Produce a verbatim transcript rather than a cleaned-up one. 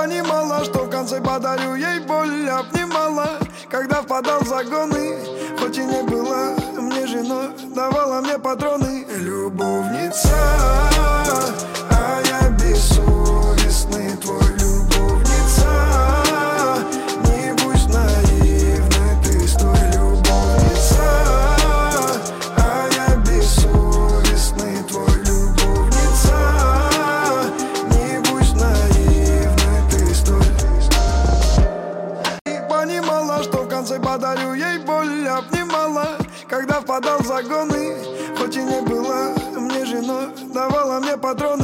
понимала, что в конце подарю ей боль. Обнимала, когда впадал в загоны. Хоть и не была мне женой, давала мне патроны. Любовница, а я бессовестный твой любовница. Не будь наивной, ты стой, любовница. А я бессовестный твой любовница. Не будь наивной, ты стой. И понимала, что в конце подарю ей боль. Обнимала, когда впадал в загоны. Хоть и не была мне женой, давала мне патроны.